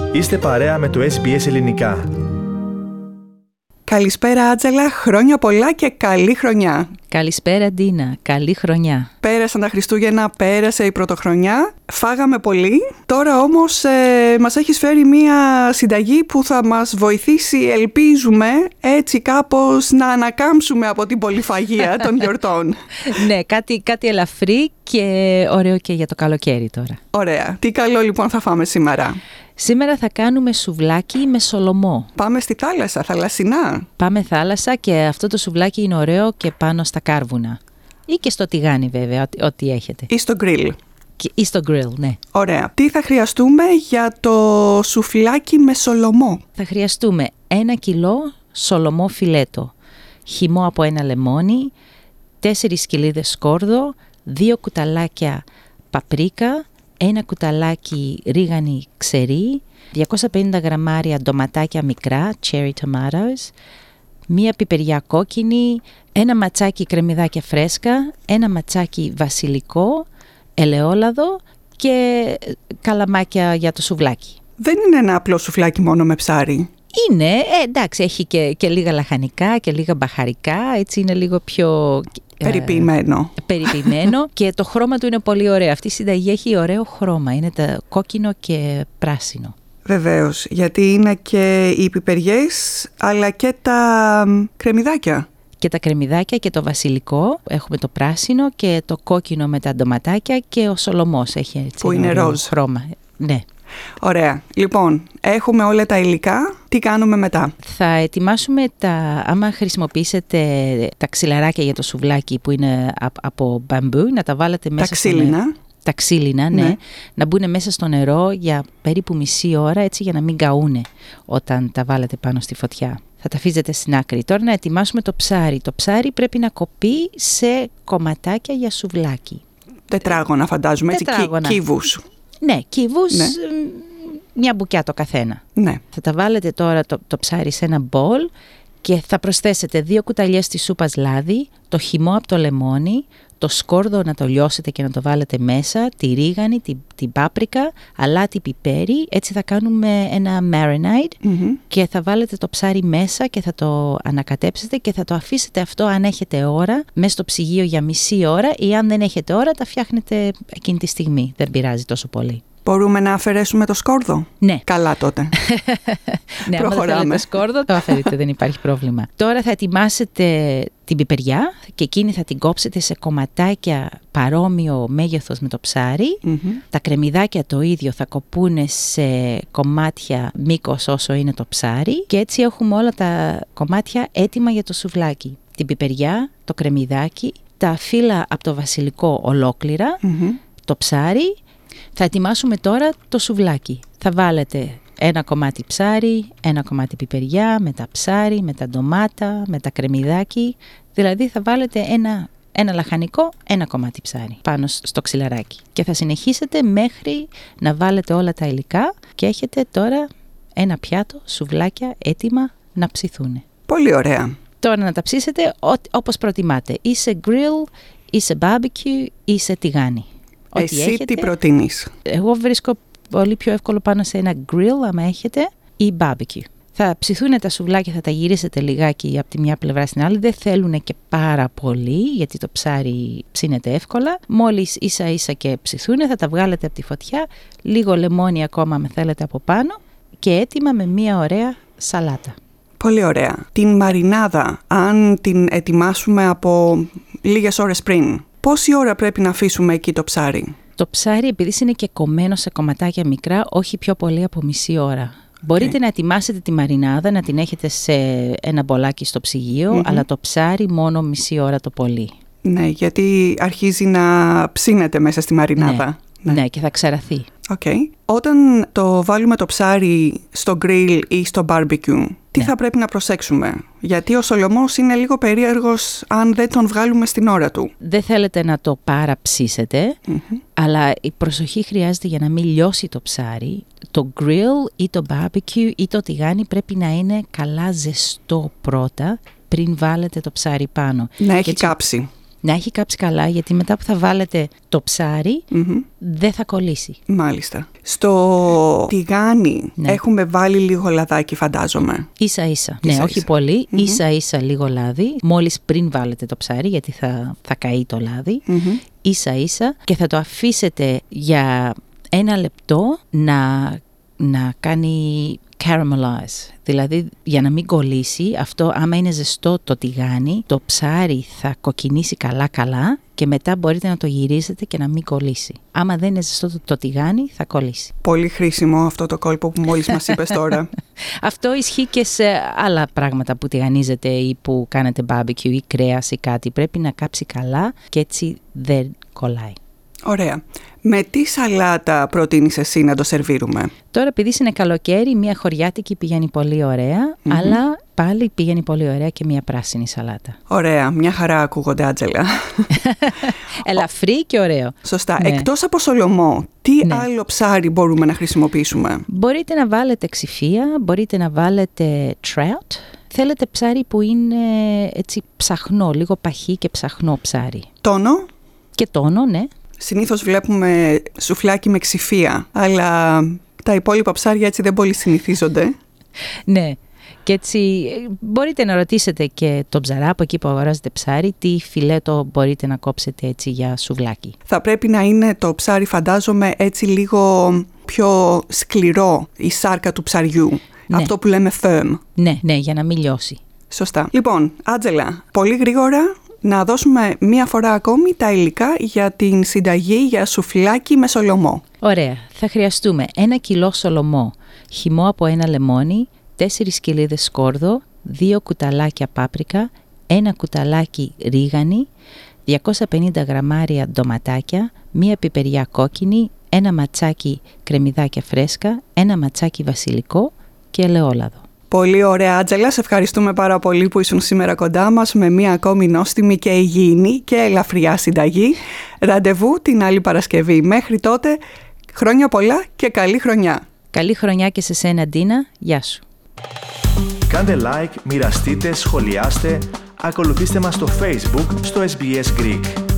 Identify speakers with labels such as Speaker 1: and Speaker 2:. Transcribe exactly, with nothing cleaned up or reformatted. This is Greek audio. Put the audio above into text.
Speaker 1: Είστε παρέα με το ες μπι ες Ελληνικά.
Speaker 2: Καλησπέρα Άτζελα, χρόνια πολλά και καλή χρονιά.
Speaker 3: Καλησπέρα Ντίνα, καλή χρονιά.
Speaker 2: Πέρασαν τα Χριστούγεννα, πέρασε η πρωτοχρονιά, φάγαμε πολύ. Τώρα όμως ε, μας έχεις φέρει μία συνταγή που θα μας βοηθήσει, ελπίζουμε, έτσι κάπως να ανακάμψουμε από την πολυφαγία των γιορτών.
Speaker 3: Ναι, κάτι, κάτι ελαφρύ και ωραίο και για το καλοκαίρι τώρα.
Speaker 2: Ωραία. Τι καλό λοιπόν θα φάμε σήμερα?
Speaker 3: Σήμερα θα κάνουμε σουβλάκι με σολομό.
Speaker 2: Πάμε στη θάλασσα, θαλασσινά.
Speaker 3: Πάμε θάλασσα και αυτό το σουβλάκι είναι ωραίο και πάνω στα κάρβουνα. Ή και στο τηγάνι βέβαια, ό,τι, ό,τι έχετε.
Speaker 2: Ή στο γκριλ.
Speaker 3: Ή στο γκριλ, ναι.
Speaker 2: Ωραία. Τι θα χρειαστούμε για το σουφλάκι με σολομό?
Speaker 3: Θα χρειαστούμε ένα κιλό σολομό φιλέτο, χυμό από ένα λεμόνι, τέσσερις κοιλίδες σκόρδο, δύο κουταλάκια παπρίκα, ένα κουταλάκι ρίγανη ξερή, διακόσια πενήντα γραμμάρια ντοματάκια μικρά, cherry tomatoes, μία πιπεριά κόκκινη, ένα ματσάκι κρεμμυδάκια φρέσκα, ένα ματσάκι βασιλικό, ελαιόλαδο και καλαμάκια για το σουβλάκι. Δεν
Speaker 2: είναι ένα απλό σουφλάκι μόνο με ψάρι.
Speaker 3: Είναι, ε, εντάξει, έχει και, και λίγα λαχανικά και λίγα μπαχαρικά, έτσι είναι λίγο πιο...
Speaker 2: Περιποιημένο.
Speaker 3: Ε, περιποιημένο και το χρώμα του είναι πολύ ωραίο. Αυτή η συνταγή έχει ωραίο χρώμα, είναι τα κόκκινο και πράσινο.
Speaker 2: Βεβαίως, γιατί είναι και οι πιπεριές αλλά και τα κρεμμυδάκια.
Speaker 3: Και τα κρεμμυδάκια και το βασιλικό, έχουμε το πράσινο και το κόκκινο με τα ντοματάκια και ο σολομός έχει έτσι
Speaker 2: που είναι ροζ
Speaker 3: χρώμα. Ναι.
Speaker 2: Ωραία. Λοιπόν, έχουμε όλα τα υλικά. Τι κάνουμε μετά?
Speaker 3: Θα ετοιμάσουμε τα, άμα χρησιμοποιήσετε τα ξυλαράκια για το σουβλάκι που είναι από μπαμπού, να τα βάλετε μέσα
Speaker 2: τα ξύλινα.
Speaker 3: στο... Τα ξύλινα, ναι. ναι. Να μπουν μέσα στο νερό για περίπου μισή ώρα, έτσι για να μην καούνε όταν τα βάλετε πάνω στη φωτιά. Θα τα αφήσετε στην άκρη. Τώρα να ετοιμάσουμε το ψάρι. Το ψάρι πρέπει να κοπεί σε κομματάκια για σουβλάκι.
Speaker 2: Τετράγωνα φαντάζομαι,
Speaker 3: Τετράγωνα.
Speaker 2: έτσι, κύβους.
Speaker 3: Ναι, κύβους,
Speaker 2: ναι.
Speaker 3: μια μπουκιά το καθένα.
Speaker 2: Ναι.
Speaker 3: Θα τα βάλετε τώρα το, το ψάρι σε ένα μπολ και θα προσθέσετε δύο κουταλιές της σούπας λάδι, το χυμό από το λεμόνι, το σκόρδο να το λιώσετε και να το βάλετε μέσα, τη ρίγανη, την, την πάπρικα, αλάτι, πιπέρι. Έτσι θα κάνουμε ένα marinade
Speaker 2: mm-hmm.
Speaker 3: και θα βάλετε το ψάρι μέσα και θα το ανακατέψετε και θα το αφήσετε αυτό αν έχετε ώρα μέσα στο ψυγείο για μισή ώρα ή αν δεν έχετε ώρα τα φτιάχνετε εκείνη τη στιγμή. Δεν πειράζει τόσο πολύ.
Speaker 2: Μπορούμε να αφαιρέσουμε το σκόρδο?
Speaker 3: Ναι.
Speaker 2: Καλά τότε.
Speaker 3: Ναι,
Speaker 2: προχωράμε.
Speaker 3: Αν θέλετε σκόρδο, το αφαιρείτε, δεν υπάρχει πρόβλημα. Τώρα θα ετοιμάσετε την πιπεριά και εκείνη θα την κόψετε σε κομματάκια παρόμοιο μέγεθος με το ψάρι.
Speaker 2: Mm-hmm.
Speaker 3: Τα κρεμμυδάκια το ίδιο θα κοπούνε σε κομμάτια μήκος όσο είναι το ψάρι και έτσι έχουμε όλα τα κομμάτια έτοιμα για το σουβλάκι. Την πιπεριά, το κρεμμυδάκι, τα φύλλα από το βασιλικό ολόκληρα,
Speaker 2: mm-hmm.
Speaker 3: το ψάρι. Θα ετοιμάσουμε τώρα το σουβλάκι. Θα βάλετε ένα κομμάτι ψάρι, ένα κομμάτι πιπεριά, με τα ψάρι, με τα ντομάτα, με τα κρεμμυδάκι. Δηλαδή θα βάλετε ένα, ένα λαχανικό, ένα κομμάτι ψάρι πάνω στο ξυλαράκι. Και θα συνεχίσετε μέχρι να βάλετε όλα τα υλικά και έχετε τώρα ένα πιάτο σουβλάκια έτοιμα να ψηθούν.
Speaker 2: Πολύ ωραία.
Speaker 3: Τώρα να τα ψήσετε ό, όπως προτιμάτε. Ή σε grill, ή σε barbecue, ή σε τηγάνι.
Speaker 2: Εσύ
Speaker 3: έχετε,
Speaker 2: τι προτείνεις?
Speaker 3: Εγώ βρίσκω πολύ πιο εύκολο πάνω σε ένα grill άμα έχετε ή barbecue. Θα ψηθούν τα σουβλάκια, θα τα γυρίσετε λιγάκι από τη μια πλευρά στην άλλη. Δεν θέλουν και πάρα πολύ γιατί το ψάρι ψήνεται εύκολα. Μόλις ίσα ίσα και ψηθούν θα τα βγάλετε από τη φωτιά. Λίγο λεμόνι ακόμα με θέλετε από πάνω και έτοιμα με μια ωραία σαλάτα.
Speaker 2: Πολύ ωραία. Την μαρινάδα, αν την ετοιμάσουμε από λίγες ώρες πριν, πόση ώρα πρέπει να αφήσουμε εκεί το ψάρι?
Speaker 3: Το ψάρι, επειδή είναι και κομμένο σε κομματάκια μικρά, όχι πιο πολύ από μισή ώρα. Okay. Μπορείτε να ετοιμάσετε τη μαρινάδα, να την έχετε σε ένα μπολάκι στο ψυγείο, mm-hmm. αλλά το ψάρι μόνο μισή ώρα το πολύ.
Speaker 2: Ναι, γιατί αρχίζει να ψήνεται μέσα στη μαρινάδα.
Speaker 3: Ναι, ναι. ναι και θα ξαραθεί.
Speaker 2: Okay. Όταν το βάλουμε το ψάρι στο γκριλ ή στο barbecue, τι ναι. θα πρέπει να προσέξουμε? Γιατί ο σολομός είναι λίγο περίεργος αν δεν τον βγάλουμε στην ώρα του.
Speaker 3: Δεν θέλετε να το παραψήσετε, mm-hmm. αλλά η προσοχή χρειάζεται για να μην λιώσει το ψάρι. Το γκριλ ή το barbecue ή το τηγάνι πρέπει να είναι καλά ζεστό πρώτα πριν βάλετε το ψάρι πάνω.
Speaker 2: Να έχει
Speaker 3: έτσι...
Speaker 2: κάψει.
Speaker 3: Να έχει κάψει καλά, γιατί μετά που θα βάλετε το ψάρι, mm-hmm. δεν θα κολλήσει.
Speaker 2: Μάλιστα. Στο τηγάνι ναι. έχουμε βάλει λίγο λαδάκι, φαντάζομαι.
Speaker 3: Ίσα ίσα. Ναι, όχι πολύ. Mm-hmm. Ίσα ίσα λίγο λάδι. Μόλις πριν βάλετε το ψάρι, γιατί θα, θα καεί το λάδι. Mm-hmm. Ίσα ίσα. Και θα το αφήσετε για ένα λεπτό να, να κάνει caramelize. Δηλαδή, για να μην κολλήσει, αυτό άμα είναι ζεστό το τηγάνι, το ψάρι θα κοκκινήσει καλά-καλά και μετά μπορείτε να το γυρίσετε και να μην κολλήσει. Άμα δεν είναι ζεστό το, το τηγάνι, θα κολλήσει.
Speaker 2: Πολύ χρήσιμο αυτό το κόλπο που μόλις μας είπες τώρα.
Speaker 3: Αυτό ισχύει και σε άλλα πράγματα που τηγανίζετε ή που κάνετε barbecue ή κρέας ή κάτι. Πρέπει να κάψει καλά και έτσι δεν κολλάει.
Speaker 2: Ωραία. Με τι σαλάτα προτείνεις εσύ να το σερβίρουμε?
Speaker 3: Τώρα, επειδή είναι καλοκαίρι, μια χωριάτικη πηγαίνει πολύ ωραία, mm-hmm. αλλά πάλι πηγαίνει πολύ ωραία και μια πράσινη σαλάτα.
Speaker 2: Ωραία, μια χαρά ακούγονται, Άντζελα.
Speaker 3: Ελαφρύ και ωραίο.
Speaker 2: Σωστά. Ναι. Εκτός από σολομό, τι ναι. άλλο ψάρι μπορούμε να χρησιμοποιήσουμε?
Speaker 3: Μπορείτε να βάλετε ξηφία, μπορείτε να βάλετε trout. Θέλετε ψάρι που είναι έτσι ψαχνό, λίγο παχύ και ψαχνό ψάρι.
Speaker 2: Τόνο.
Speaker 3: Και τόνο, ναι.
Speaker 2: Συνήθως βλέπουμε σουφλάκι με ξηφία, αλλά τα υπόλοιπα ψάρια έτσι δεν πολύ συνηθίζονται.
Speaker 3: Ναι, και έτσι μπορείτε να ρωτήσετε και τον ψαράπο εκεί που αγοράζετε ψάρι, τι φιλέτο μπορείτε να κόψετε έτσι για σουβλάκι.
Speaker 2: Θα πρέπει να είναι το ψάρι, φαντάζομαι, έτσι λίγο πιο σκληρό, η σάρκα του ψαριού. Ναι. Αυτό που λέμε firm.
Speaker 3: Ναι, ναι, για να μην λιώσει.
Speaker 2: Σωστά. Λοιπόν, Άντζελα, πολύ γρήγορα να δώσουμε μία φορά ακόμη τα υλικά για την συνταγή για σουφλάκι με σολομό.
Speaker 3: Ωραία. Θα χρειαστούμε ένα κιλό σολομό, χυμό από ένα λεμόνι, τέσσερις σκυλίδες σκόρδο, δύο κουταλάκια πάπρικα, ένα κουταλάκι ρίγανη, διακόσια πενήντα γραμμάρια ντοματάκια, μία πιπεριά κόκκινη, ένα ματσάκι κρεμμυδάκια φρέσκα, ένα ματσάκι βασιλικό και ελαιόλαδο.
Speaker 2: Πολύ ωραία, Άντζελα. Σε ευχαριστούμε πάρα πολύ που ήσουν σήμερα κοντά μας με μία ακόμη νόστιμη και υγιεινή και ελαφριά συνταγή. Ραντεβού την άλλη Παρασκευή. Μέχρι τότε, χρόνια πολλά και καλή χρονιά.
Speaker 3: Καλή χρονιά και σε σένα, Ντίνα. Γεια σου.
Speaker 1: Κάντε like, μοιραστείτε, σχολιάστε, ακολουθήστε μας στο Facebook, στο ες μπι ες Greek.